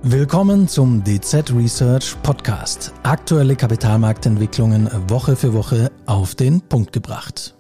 Willkommen zum DZ Research Podcast. Aktuelle Kapitalmarktentwicklungen Woche für Woche auf den Punkt gebracht.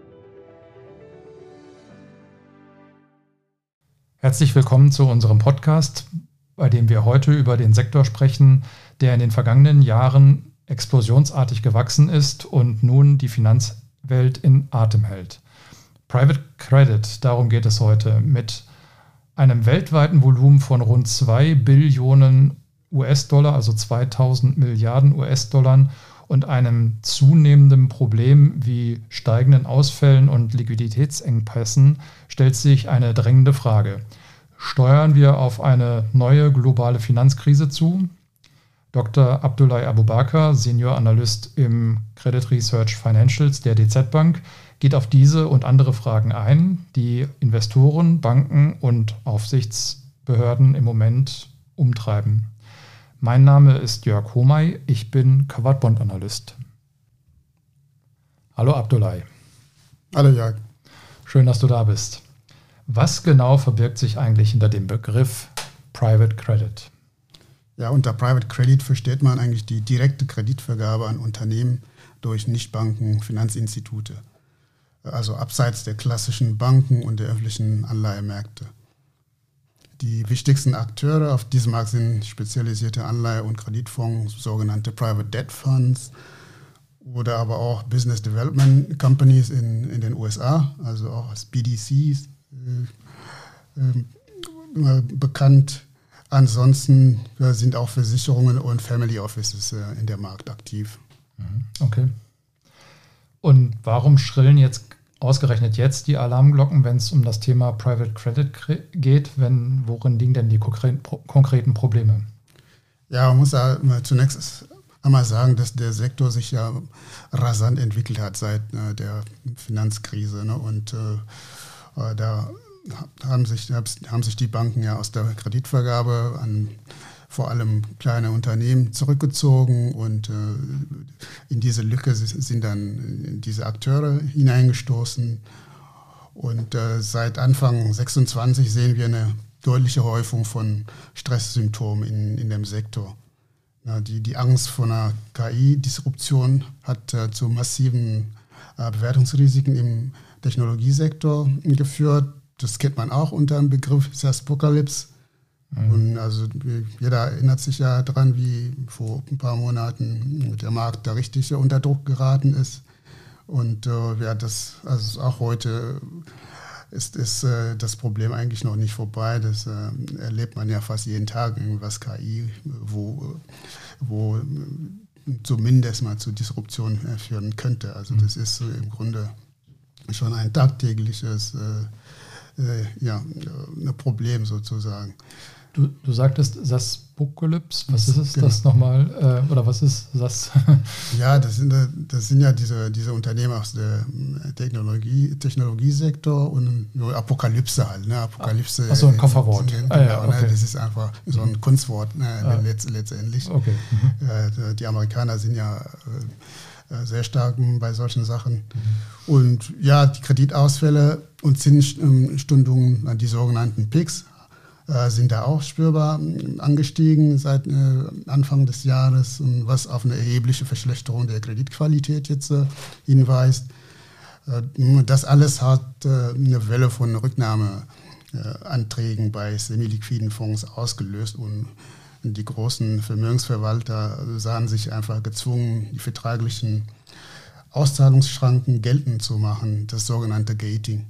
Herzlich willkommen zu unserem Podcast, bei dem wir heute über den Sektor sprechen, der in den vergangenen Jahren explosionsartig gewachsen ist und nun die Finanzwelt in Atem hält. Private Credit, darum geht es heute, mit einem weltweiten Volumen von rund 2 Billionen US-Dollar, also 2000 Milliarden US-Dollar und einem zunehmenden Problem wie steigenden Ausfällen und Liquiditätsengpässen stellt sich eine drängende Frage. Steuern wir auf eine neue globale Finanzkrise zu? Dr. Abdoulaye Aboubakar, Senior Analyst im Credit Research Financials der DZ Bank, geht auf diese und andere Fragen ein, die Investoren, Banken und Aufsichtsbehörden im Moment umtreiben. Mein Name ist Jörg Homay, ich bin Covered Bond Analyst. Hallo Abdoulaye. Hallo Jörg. Schön, dass du da bist. Was genau verbirgt sich eigentlich hinter dem Begriff Private Credit? Ja, unter Private Credit versteht man eigentlich die direkte Kreditvergabe an Unternehmen durch Nichtbanken, Finanzinstitute. Also abseits der klassischen Banken und der öffentlichen Anleihemärkte. Die wichtigsten Akteure auf diesem Markt sind spezialisierte Anleihe- und Kreditfonds, sogenannte Private Debt Funds oder aber auch Business Development Companies in den USA, also auch als BDCs bekannt. Ansonsten sind auch Versicherungen und Family Offices in der Markt aktiv. Okay. Und warum schrillen ausgerechnet jetzt die Alarmglocken, wenn es um das Thema Private Credit geht? Worin liegen denn die konkreten Probleme? Ja, man muss ja zunächst einmal sagen, dass der Sektor sich ja rasant entwickelt hat seit der Finanzkrise. Ne? Und da haben sich die Banken ja aus der Kreditvergabe an vor allem kleine Unternehmen zurückgezogen und in diese Lücke sind dann diese Akteure hineingestoßen. Und seit Anfang 26 sehen wir eine deutliche Häufung von Stresssymptomen in dem Sektor. Die Angst vor einer KI-Disruption hat zu massiven Bewertungsrisiken im Technologiesektor geführt. Das kennt man auch unter dem Begriff SaaSpocalypse. Und also jeder erinnert sich ja daran, wie vor ein paar Monaten der Markt da richtig unter Druck geraten ist. Und auch heute ist das Problem eigentlich noch nicht vorbei. Das erlebt man ja fast jeden Tag, irgendwas KI, wo zumindest mal zu Disruption führen könnte. Also das ist im Grunde schon ein tagtägliches ein Problem sozusagen. Du sagtest SaaSpocalypse, was ist es das nochmal? Oder was ist das? Ja, das sind ja diese Unternehmen aus dem Technologiesektor und Apokalypse halt. Ne? Apokalypse. Achso, ein Kofferwort. Okay. Das ist einfach so ein Kunstwort letztendlich. Okay. Die Amerikaner sind ja sehr stark bei solchen Sachen. Und ja, die Kreditausfälle und Zinsstundungen, die sogenannten PIKs, sind da auch spürbar angestiegen seit Anfang des Jahres, was auf eine erhebliche Verschlechterung der Kreditqualität jetzt hinweist. Das alles hat eine Welle von Rücknahmeanträgen bei semi-liquiden Fonds ausgelöst und die großen Vermögensverwalter sahen sich einfach gezwungen, die vertraglichen Auszahlungsschranken geltend zu machen, das sogenannte Gating.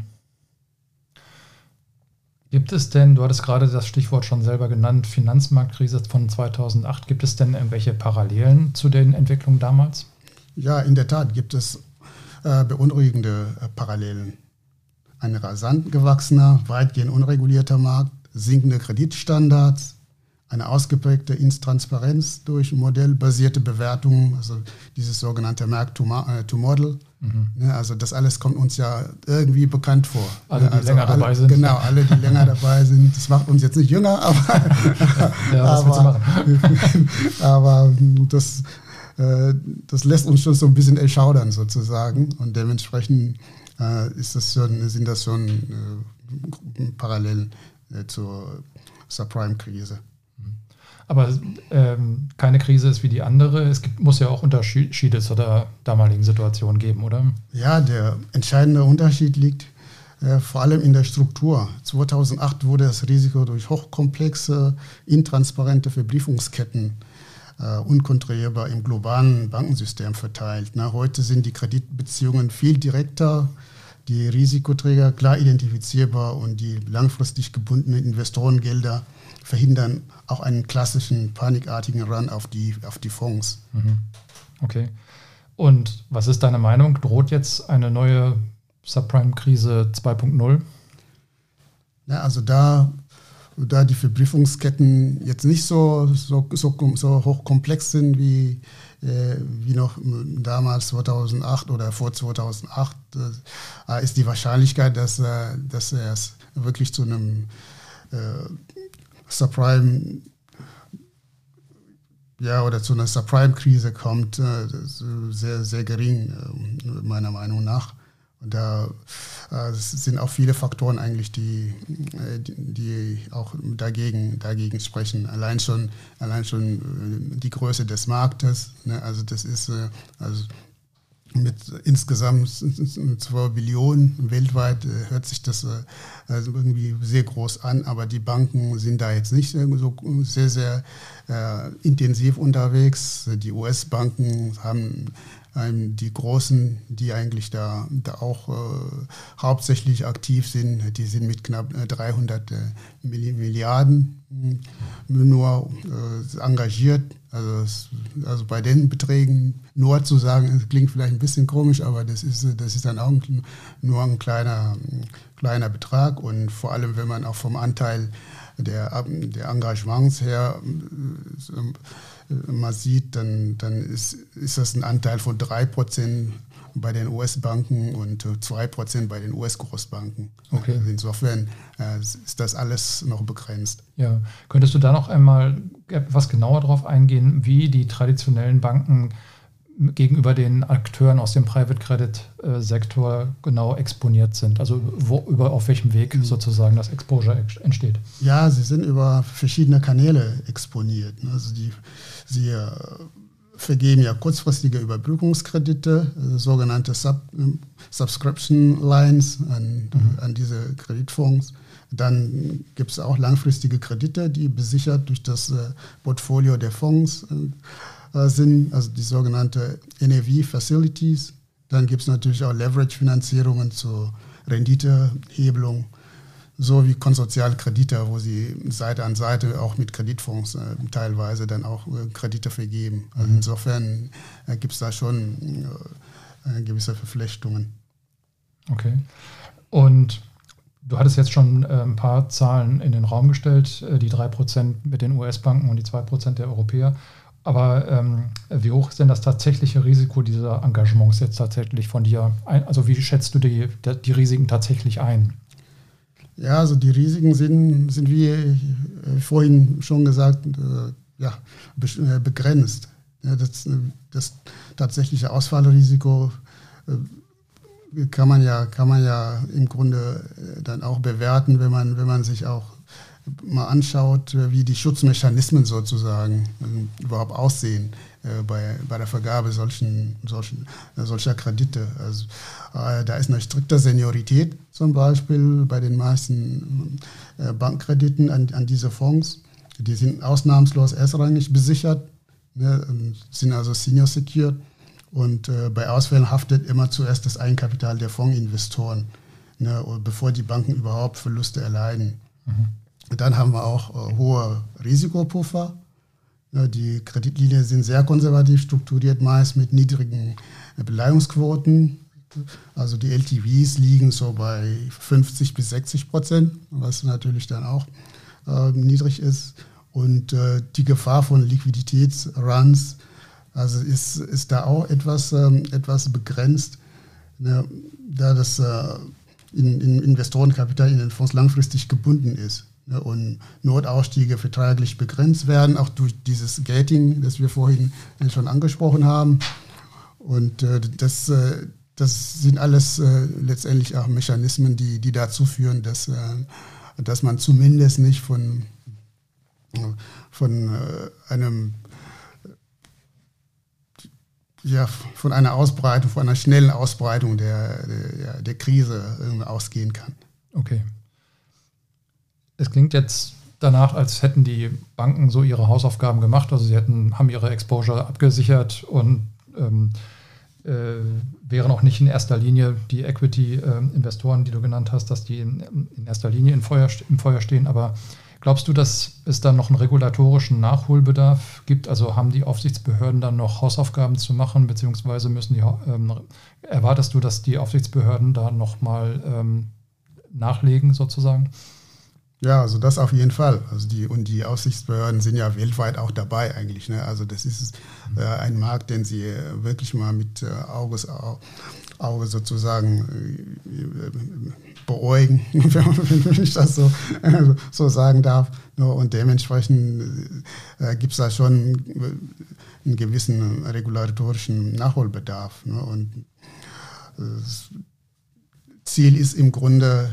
Gibt es denn, du hattest gerade das Stichwort schon selber genannt, Finanzmarktkrise von 2008, gibt es denn irgendwelche Parallelen zu den Entwicklungen damals? Ja, in der Tat gibt es beunruhigende Parallelen. Ein rasant gewachsener, weitgehend unregulierter Markt, sinkende Kreditstandards, eine ausgeprägte Intransparenz durch modellbasierte Bewertungen, also dieses sogenannte Mark-to-Model. Also das alles kommt uns ja irgendwie bekannt vor. Alle, die länger dabei sind. Genau, alle, die länger dabei sind. Das macht uns jetzt nicht jünger, aber das lässt uns schon so ein bisschen erschaudern sozusagen. Und dementsprechend sind das schon Parallelen zur Subprime-Krise. Aber keine Krise ist wie die andere. Muss ja auch Unterschiede zu der damaligen Situation geben, oder? Ja, der entscheidende Unterschied liegt vor allem in der Struktur. 2008 wurde das Risiko durch hochkomplexe, intransparente Verbriefungsketten unkontrollierbar im globalen Bankensystem verteilt. Heute sind die Kreditbeziehungen viel direkter, die Risikoträger klar identifizierbar und die langfristig gebundenen Investorengelder verhindern auch einen klassischen panikartigen Run auf die Fonds. Okay. Und was ist deine Meinung? Droht jetzt eine neue Subprime-Krise 2.0? Ja, also da die Verbriefungsketten jetzt nicht so hochkomplex sind wie noch damals 2008 oder vor 2008, ist die Wahrscheinlichkeit, dass es wirklich zu einem Subprime oder zu einer Subprime-Krise kommt, sehr, sehr gering, meiner Meinung nach. Und da sind auch viele Faktoren eigentlich, die auch dagegen sprechen. Allein schon die Größe des Marktes. Ne? Also das ist mit insgesamt 2 Billionen weltweit hört sich das also irgendwie sehr groß an, aber die Banken sind da jetzt nicht so sehr, sehr intensiv unterwegs. Die US-Banken haben die Großen, die eigentlich da auch hauptsächlich aktiv sind, die sind mit knapp 300 Milliarden nur engagiert. Also bei den Beträgen nur zu sagen, es klingt vielleicht ein bisschen komisch, aber das ist dann auch nur ein kleiner Betrag. Und vor allem, wenn man auch vom Anteil der Engagements her mal sieht, dann ist das ein Anteil von 3% bei den US-Banken und 2% bei den US-Großbanken. Okay. Also insofern ist das alles noch begrenzt. Ja, könntest du da noch einmal etwas genauer darauf eingehen, wie die traditionellen Banken gegenüber den Akteuren aus dem Private Credit Sektor genau exponiert sind? Also auf welchem Weg sozusagen das Exposure entsteht? Ja, sie sind über verschiedene Kanäle exponiert. Also sie vergeben ja kurzfristige Überbrückungskredite, sogenannte Subscription Lines an diese Kreditfonds. Dann gibt es auch langfristige Kredite, die besichert durch das Portfolio der Fonds sind, also die sogenannte NAV-Facilities. Dann gibt es natürlich auch Leverage-Finanzierungen zur Renditehebelung, sowie konsortiale Kredite, wo sie Seite an Seite auch mit Kreditfonds teilweise dann auch Kredite vergeben. Also insofern gibt es da schon gewisse Verflechtungen. Okay. Und du hattest jetzt schon ein paar Zahlen in den Raum gestellt, die 3% mit den US-Banken und die 2% der Europäer. Aber wie hoch ist denn das tatsächliche Risiko dieser Engagements jetzt tatsächlich von dir? Also wie schätzt du die Risiken tatsächlich ein? Ja, also die Risiken sind wie vorhin schon gesagt, begrenzt. Ja, das tatsächliche Ausfallrisiko kann man ja im Grunde dann auch bewerten, wenn man sich auch mal anschaut, wie die Schutzmechanismen sozusagen überhaupt aussehen bei der Vergabe solcher Kredite. Also da ist eine strikte Seniorität zum Beispiel bei den meisten Bankkrediten an diese Fonds. Die sind ausnahmslos erstrangig besichert, sind also senior secured und bei Ausfällen haftet immer zuerst das Eigenkapital der Fondsinvestoren, bevor die Banken überhaupt Verluste erleiden. Dann haben wir auch hohe Risikopuffer. Die Kreditlinien sind sehr konservativ strukturiert, meist mit niedrigen Beleihungsquoten. Also die LTVs liegen so bei 50-60%, was natürlich dann auch niedrig ist. Und die Gefahr von Liquiditätsruns also ist da auch etwas begrenzt, da das Investorenkapital in den Fonds langfristig gebunden ist. Und Notausstiege vertraglich begrenzt werden, auch durch dieses Gating, das wir vorhin schon angesprochen haben. Und das sind alles letztendlich auch Mechanismen, die dazu führen, dass man zumindest nicht von von einer schnellen Ausbreitung der Krise ausgehen kann. Okay. Es klingt jetzt danach, als hätten die Banken so ihre Hausaufgaben gemacht, also sie haben ihre Exposure abgesichert und wären auch nicht in erster Linie die Equity-Investoren, die du genannt hast, dass die in erster Linie im Feuer stehen. Aber glaubst du, dass es dann noch einen regulatorischen Nachholbedarf gibt? Also haben die Aufsichtsbehörden dann noch Hausaufgaben zu machen, beziehungsweise erwartest du, dass die Aufsichtsbehörden da nochmal nachlegen sozusagen? Ja, also das auf jeden Fall. Also die Aufsichtsbehörden sind ja weltweit auch dabei eigentlich. Ne? Also das ist ein Markt, den sie wirklich mal mit Auge sozusagen beäugen, wenn ich das so sagen darf. Und dementsprechend gibt es da schon einen gewissen regulatorischen Nachholbedarf. Ne? Und das Ziel ist im Grunde,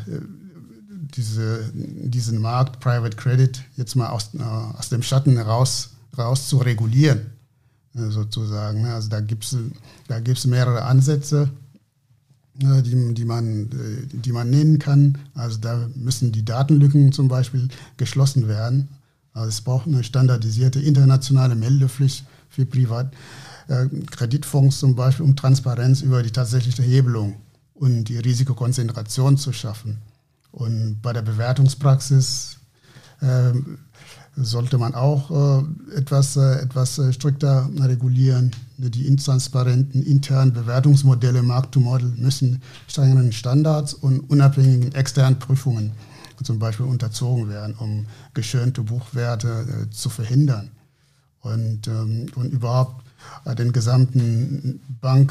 diesen Markt Private Credit jetzt mal aus dem Schatten raus zu regulieren, sozusagen. Also da gibt's mehrere Ansätze, die man nennen kann. Also da müssen die Datenlücken zum Beispiel geschlossen werden. Also es braucht eine standardisierte internationale Meldepflicht für Privatkreditfonds zum Beispiel, um Transparenz über die tatsächliche Hebelung und die Risikokonzentration zu schaffen. Und bei der Bewertungspraxis sollte man auch etwas strikter regulieren. Die intransparenten internen Bewertungsmodelle, Mark-to-Model, müssen strengeren Standards und unabhängigen externen Prüfungen zum Beispiel unterzogen werden, um geschönte Buchwerte zu verhindern. Und überhaupt den gesamten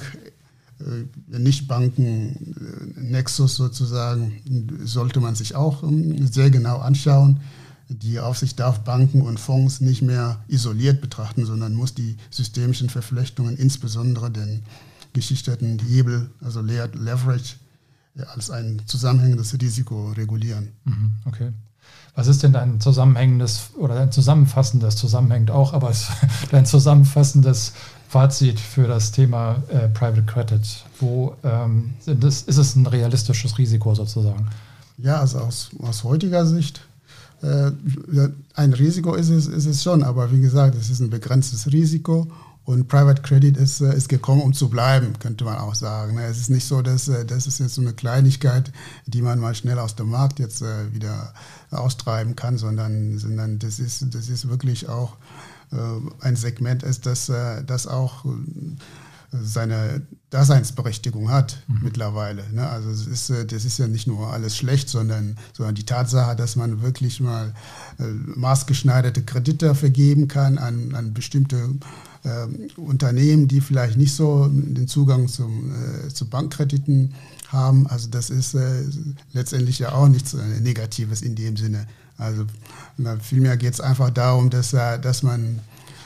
Nicht-Banken-Nexus sozusagen sollte man sich auch sehr genau anschauen. Die Aufsicht darf Banken und Fonds nicht mehr isoliert betrachten, sondern muss die systemischen Verflechtungen, insbesondere den geschichteten Hebel, also Leverage, als ein zusammenhängendes Risiko regulieren. Okay. Was ist denn dein zusammenhängendes oder dein zusammenfassendes, zusammenhängt auch, aber dein zusammenfassendes Fazit für das Thema Private Credit? Wo ist es ein realistisches Risiko sozusagen? Ja, also aus heutiger Sicht ein Risiko ist es schon, aber wie gesagt, es ist ein begrenztes Risiko und Private Credit ist gekommen, um zu bleiben, könnte man auch sagen. Es ist nicht so, dass das ist jetzt so eine Kleinigkeit, die man mal schnell aus dem Markt jetzt wieder austreiben kann, sondern das ist wirklich auch ein Segment ist, das auch seine Daseinsberechtigung hat mittlerweile. Ne? Also das ist ja nicht nur alles schlecht, sondern die Tatsache, dass man wirklich mal maßgeschneiderte Kredite vergeben kann an bestimmte Unternehmen, die vielleicht nicht so den Zugang zu Bankkrediten haben. Also das ist letztendlich ja auch nichts Negatives in dem Sinne. Also vielmehr geht es einfach darum, dass man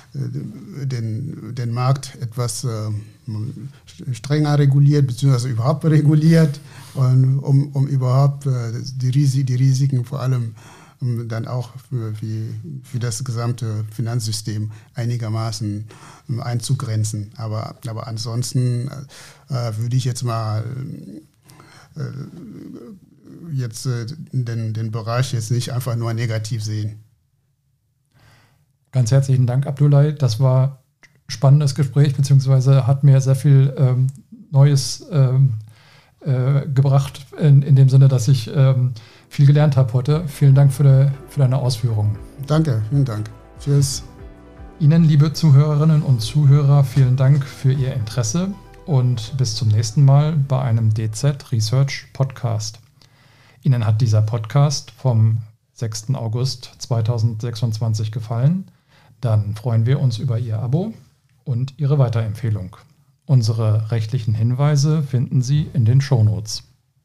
den Markt etwas strenger reguliert, beziehungsweise überhaupt reguliert, um überhaupt die Risiken vor allem dann auch für das gesamte Finanzsystem einigermaßen einzugrenzen. Aber ansonsten würde ich jetzt mal den Bereich jetzt nicht einfach nur negativ sehen. Ganz herzlichen Dank, Abdullah. Das war ein spannendes Gespräch, beziehungsweise hat mir sehr viel Neues gebracht, in dem Sinne, dass ich viel gelernt habe heute. Vielen Dank für deine Ausführungen. Danke, vielen Dank. Tschüss. Ihnen, liebe Zuhörerinnen und Zuhörer, vielen Dank für Ihr Interesse und bis zum nächsten Mal bei einem DZ Research Podcast. Ihnen hat dieser Podcast vom 6. August 2026 gefallen? Dann freuen wir uns über Ihr Abo und Ihre Weiterempfehlung. Unsere rechtlichen Hinweise finden Sie in den Shownotes.